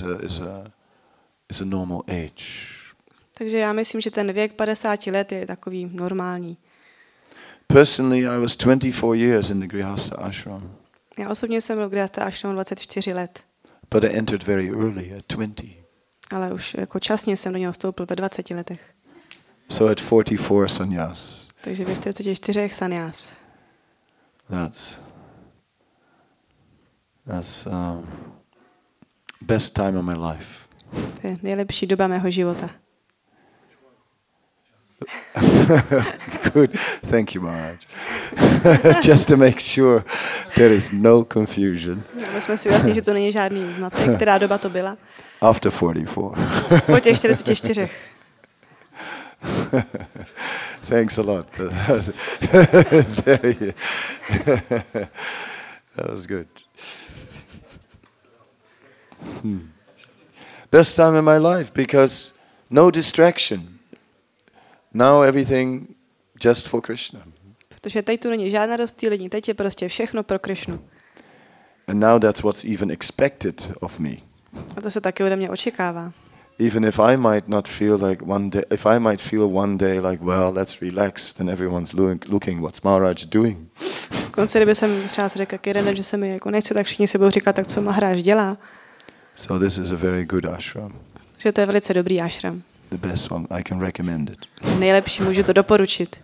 is a normal age. Takže já myslím, že ten věk 50 let je takový normální. Personally, I was 24 years in the Grihastha ashram. Já osobně jsem byl v Grihastha ashramu 24 let. But I entered very early, at 20. Ale už jako časně jsem do něho vstoupil ve 20 letech. So at 44 sannyas. Takže ve 44 sannyas. That's best time of my life. To je nejlepší doba mého života. Good. Thank you, Maharaj. Just to make sure there is no confusion. My jsme si ujasnili, že to není žádný zmatek. Která doba to byla? After 44. Po těch 44. Thanks a lot. That was good. Best time in my life because no distraction. Now everything just for Krishna. Protože teď tu není žádná rozptýlení, teď je prostě všechno pro Krišnu. And now that's what's even expected of me. A to se taky ode mě očekává. Even if I might not feel like one day, if I might feel one day like, well, let's relax, then everyone's looking what's Maharaj doing. Konce kdyby jsem třeba si řekl, jeden den, že se mi jako nechce, tak všichni si budou říkat, tak co Maharaj dělá. So this is a very good ashram. Že to je velice dobrý ashram. The best one, I can recommend it. Nejlepší, můžu to doporučit.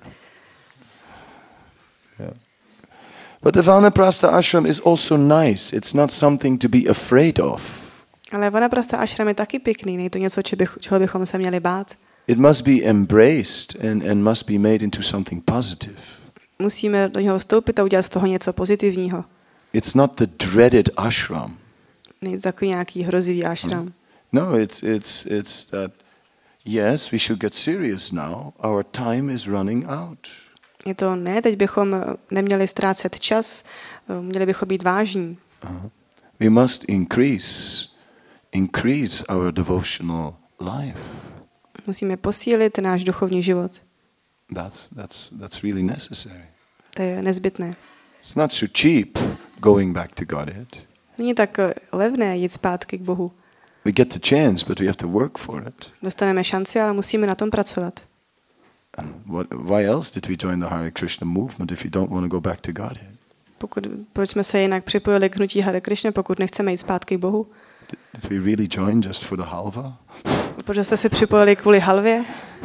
Yeah. But the Vanaprastha ashram is also nice. It's not something to be afraid of. Ale Vanaprastha ashram je taky pěkný, není to něco, čeho bychom se měli bát. It must be embraced and must be made into something positive. Musíme do něho vstoupit a udělat z toho něco pozitivního. It's not the dreaded ashram. Není to takový nějaký hrozivý ashram. No, it's that, yes, we should get serious now. Our time is running out. Je to ne, teď bychom neměli ztrácet čas, měli bychom být vážní. We must increase our devotional life. Musíme posílit náš duchovní život. That's really necessary. To je nezbytné. It's not so cheap going back to Godhead. Není tak levné jít zpátky k Bohu. We get the chance, but we have to work for it. Dostaneme šanci, ale musíme na tom pracovat. Why else did we join the Hare Krishna movement if you don't want to go back to Godhead? Proč jsme se jinak připojili k hnutí Hare Krishna, pokud nechceme jít zpátky k Bohu? Did we really join just for the halva? Proč jste se připojili kvůli halvě?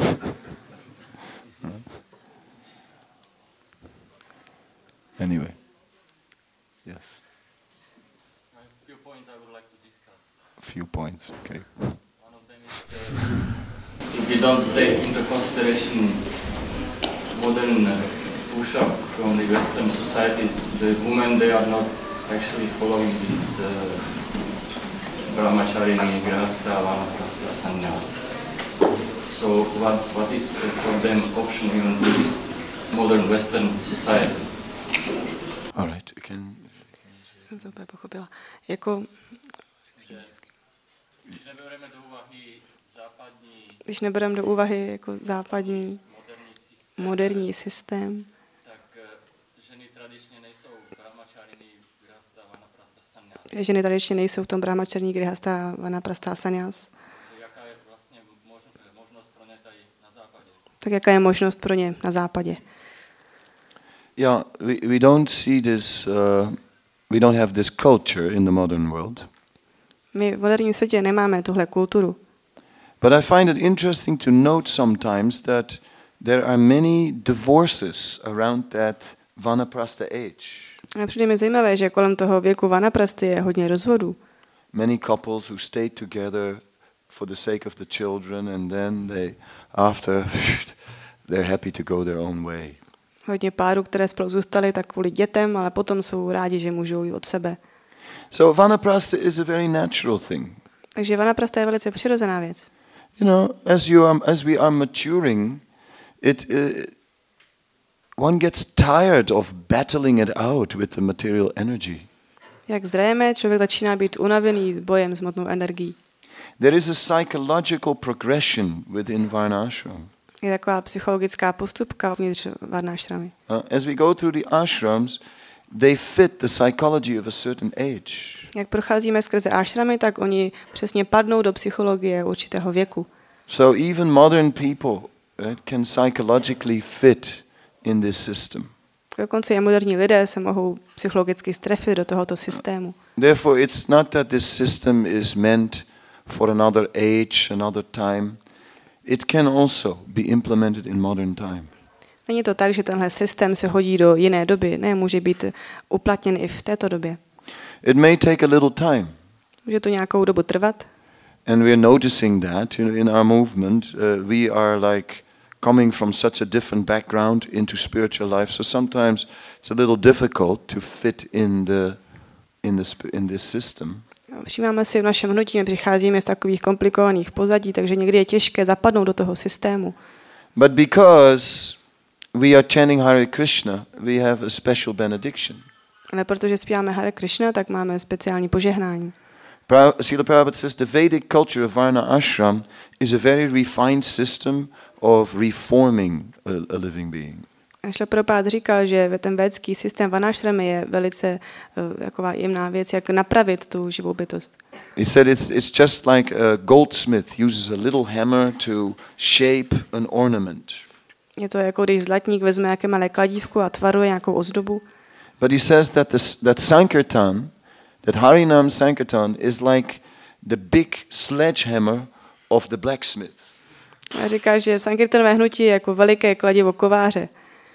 Anyway. Yes. A few points I would like to discuss. A few points, okay. One of them is if we don't take into consideration modern push-up from the Western society, the women, they are not actually following this brahmacharini, grihastha, vanaprastha, sannyas. So what is for them option in this modern Western society? All right, you can. Jsem se úplně pochopila. Jako, když nebereme do úvahy jako západní moderní systém, tak ženy tradičně nejsou brahmacharini, grihastha, vanaprastha, sannyas. Ženy tradičně nejsou v tom brahmacharini, grihastha, vanaprastha, sannyas. Jaká je vlastně možnost pro ně tady na západě? Tak jaká je možnost pro ně na západě? Yeah, we don't see this. We don't have this culture in the modern world. My v moderním světě nemáme tuhle kulturu. But I find it interesting to note sometimes that there are many divorces around that vanaprastha age. A přijde mi zajímavé, že kolem toho věku vanaprasty je hodně rozvodů. Many couples who stayed together for the sake of the children, and then after they're happy to go their own way. Hodně párů, které spolu zůstaly tak kvůli dětem, ale potom jsou rádi, že můžou jít od sebe. So vanaprastha is a very natural thing. Takže vanaprastha je velice přirozená věc. You know, as we are maturing, one gets tired of battling it out with the material energy. Jak zřejmě, člověk začíná být unavený bojem s hmotnou energií. There is a psychological progression within varnashram. Je taková psychologická postupka uvnitř varnášramy. As we go through the ashrams, they fit the psychology of a certain age. Jak procházíme skrze ashramy, tak oni přesně padnou do psychologie určitého věku. So even modern people can psychologically fit in this system. Dokonce i moderní lidé se mohou psychologicky strefit do tohoto systému. Therefore, it's not that this system is meant for another age, another time. It can also be implemented in modern time. Není to tak, že tenhle systém se hodí do jiné doby. Ne, může být uplatněn i v této době. It may take a little time. Může to nějakou dobu trvat. And we're noticing that in our movement. We are like coming from such a different background into spiritual life. So sometimes it's a little difficult to fit in this system. Všímáme si v našem hnutí, my přicházíme z takových komplikovaných pozadí, takže někdy je těžké zapadnout do toho systému. But because we are chanting Hare Krishna, we have a special benediction. Ale protože zpíváme Hare Krishna, tak máme speciální požehnání. Srila Prabhupada says the Vedic culture of Varna Ashram is a very refined system of reforming a living being. Srila Prabhupada říkal, že ten védský systém varnášramy je velice taková jemná věc, jak napravit tu živou bytost. He said it's just like a goldsmith uses a little hammer to shape an ornament. Je to jako když zlatník vezme nějaké malé kladívko a tvaruje nějakou ozdobu. But he says that Sankirtan, that Harinam Sankirtan is like the big sledgehammer of the blacksmith. A říká, že Sankirtanové hnutí je jako veliké kladivo kováře.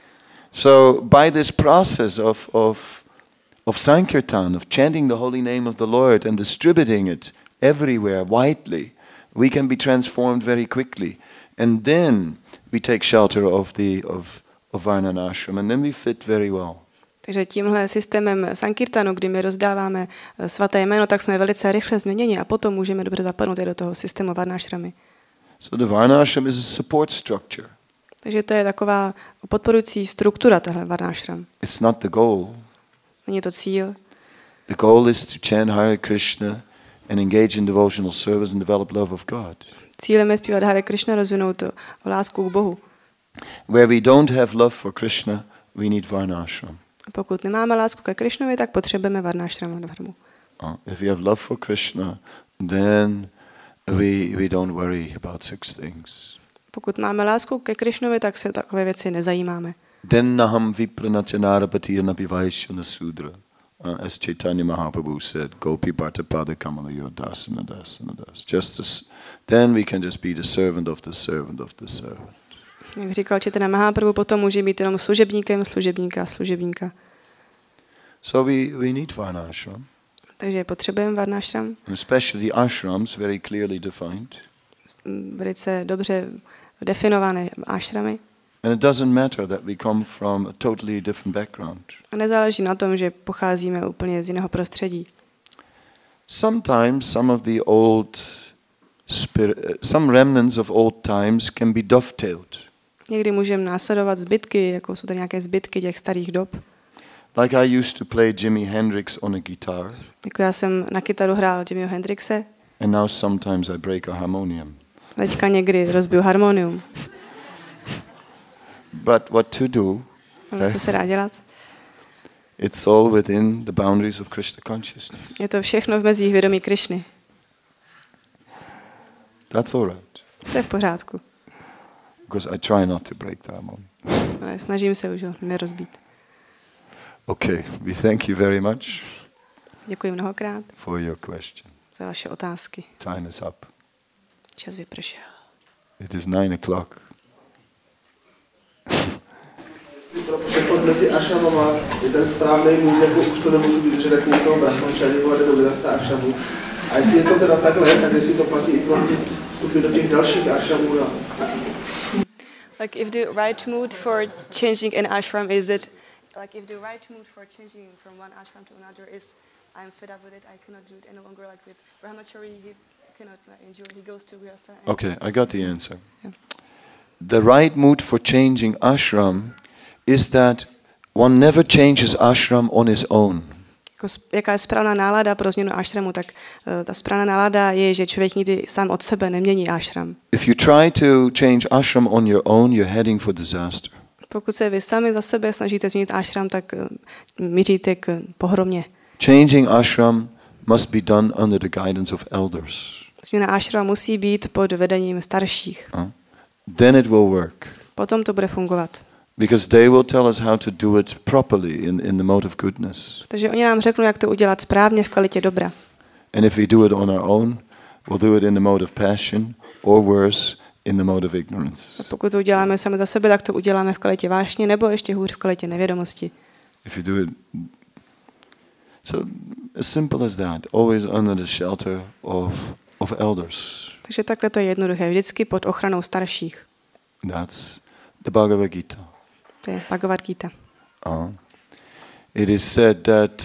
So by this process of Sankirtan, of chanting the holy name of the Lord and distributing it everywhere widely, we can be transformed very quickly. And then we take shelter of Varna Ashram, and then we fit very well. Takže tímhle systémem Sankirtanu, kdy my rozdáváme svaté jméno, tak jsme velice rychle změněni a potom můžeme dobře zapadnout i do toho systému varnášramy. So the Varna Ashram is a support structure. Takže to je taková podporující struktura tahle varnášram. It's not the goal. Není to cíl. The goal is to chant Hare Krishna and engage in devotional service and develop love of God. Cílem je zpívat Hare Krishna, rozvinout lásku k Bohu. Where we don't have love for Krishna, we need Varna Ashram. A pokud nemáme lásku ke Krishnovi, tak potřebujeme varnášram dharmu. If we have love for Krishna, then we don't worry about such things. Pokud máme lásku ke Krishnovi, tak se takové věci nezajímáme. Then naham vipranachanarapati napivaishana sudra. As Chaitanya Mahaprabhu said, Gopi Bharta Pada Kamala Yodasana Dasana Das. Then we can just be the servant of the servant of the servant. Jak říkal Chaitanya Mahaprabhu, potom může být jenom služebníkem služebníka. So we need Varna Ashram. Takže potřebujeme varnášram. Especially the ashrams, very clearly defined. Velice dobře definované ashramy. And it doesn't matter that we come from a totally different background. A nezáleží na tom, že pocházíme úplně z jiného prostředí. Sometimes some remnants of old times can be dovetailed. Někdy můžeme následovat zbytky, jako jsou tady nějaké zbytky těch starých dob. Like I used to play Jimi Hendrix on a guitar. Jako já jsem na kytaru hrál Jimmyho Hendrixe. And now sometimes I break a harmonium. Teďka někdy rozbiju harmonium. But what to do? Co se dá dělat? It's all within the boundaries of Krishna consciousness. Je to všechno v mezích vědomí Krišny. That's all right. To je v pořádku. Because I try not to break the harmonium. Ale snažím se už ho nerozbít. Okay, we thank you very much. Děkuji mnohokrát for your question. za vaše otázky. Time is up. Čas vypršel. It is 9:00. mezi ašramama je ten správný můj, jako už to nemůžu být, že takovou toho brahmačariho a jde do gradasta ašramu. A jestli je to teda takhle, tak jestli to platí i pro vstupy do těch dalších ašramů. Like if the right mood for changing an ashram is that, like if the right mood for changing from one ashram to another is I'm fed up with it, I cannot do it any longer, like with brahmachari, he cannot endure, he goes to grihastha. Okay, I got the answer. Yeah. The right mood for changing ashram is that one never changes ashram on his own. Jaká je správná nálada pro změnu ashramu, tak ta správná nálada je, že člověk nikdy sám od sebe nemění ashram. If you try to change ashram on your own, you're heading for disaster. Pokud se vy sami za sebe snažíte změnit ashram, tak míříte k pohromě. Changing ashram must be done under the guidance of elders. Změna ashramu musí být pod vedením starších. Then it will work. Potom to bude fungovat. Because they will tell us how to do it properly in the mode of goodness. Takže oni nám řeknou, jak to udělat správně v kvalitě dobra. And if we do it on our own, we'll do it in the mode of passion, or worse, in the mode of ignorance. A pokud to uděláme sami za sebe, tak to uděláme v kvalitě vášně, nebo ještě hůř v kvalitě nevědomosti. If you do it, so as simple as that, always under the shelter of elders. Takže takhle to je jednoduché, vždycky pod ochranou starších. That's the Bhagavad Gita. To je Bhagavad Gita. It is said that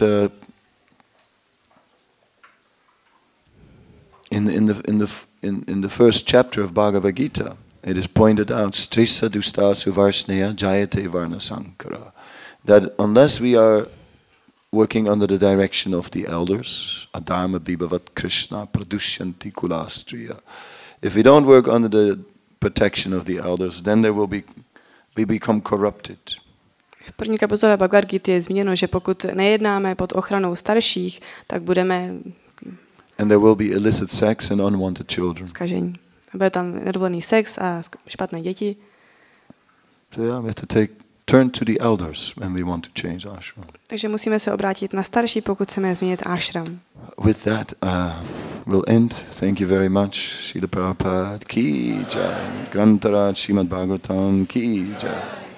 in the first chapter of Bhagavad Gita, it is pointed out, Strisa dustasu varsneya jayate varna sankara, that unless we are working under the direction of the elders, adharma bibhavat Krishna pradushyanti kulastriya, if we don't work under the protection of the elders, then we become corrupted. V první kapitole Bhagavad Gita je zmíněno, že pokud nejednáme pod ochranou starších, tak budeme and there will be illicit sex and unwanted children. Zkažení. Bude tam nedovolený sex a špatné děti. So yeah, we have to turn to the elders when we want to change ashram. Takže musíme se obrátit na starší, pokud chceme změnit ashram. With that, we'll end. Thank you very much. Srila Prabhupada ki jai. Grantaraj Srimad Bhagavatam ki jai.